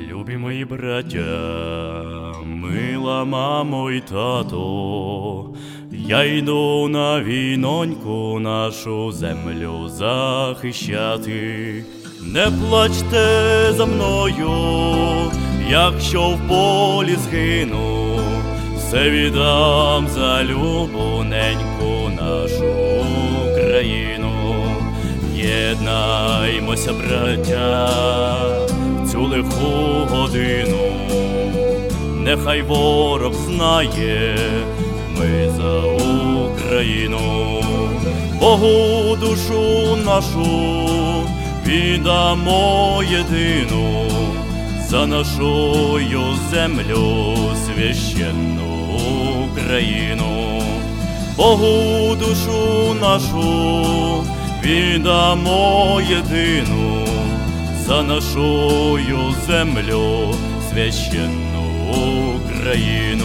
Любі мої браття, мила мамо й тато, я йду на війноньку нашу землю захищати. Не плачте за мною, якщо в полі згину, все віддам за любу неньку нашу Україну. Єднаймося, браття, в цю лиху годину, нехай ворог знає, ми за Україну. Богу душу нашу віддамо єдину, за нашою землю священну Україну. Богу душу нашу віддамо єдину, за нашою землю священну Україну.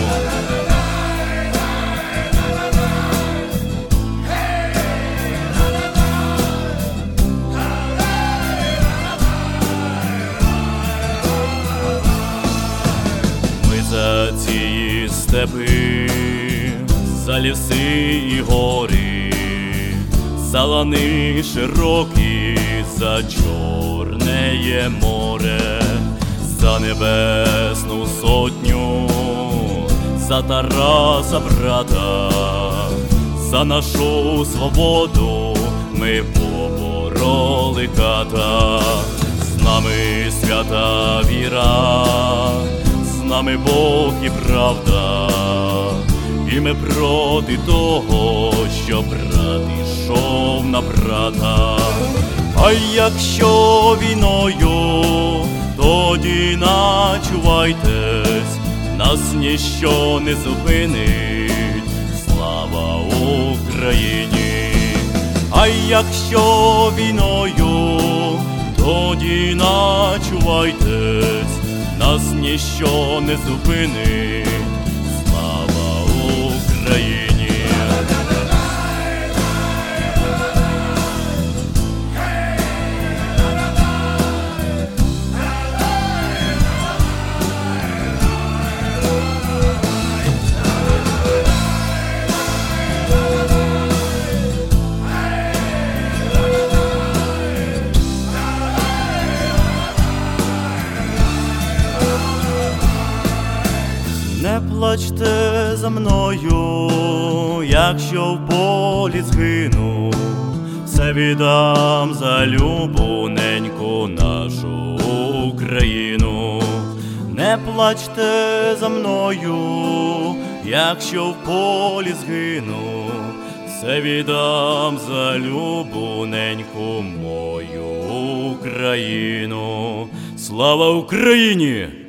Ми за ці степи, за ліси і гори, за лани широкі, за Чорне море, за Небесну Сотню, за Тараса брата, за нашу свободу ми побороли ката. З нами свята віра, з нами Бог і правда, і ми проти того, що брат ішов на брата. А якщо війною, тоді начувайтесь, нас ніщо не зупинить, слава Україні. А якщо війною, тоді начувайтесь, нас ніщо не зупинить, слава Україні. Не плачте за мною, якщо в полі згину, все віддам за любу неньку нашу Україну. Не плачте за мною, якщо в полі згину, все віддам за любу неньку мою Україну. Слава Україні!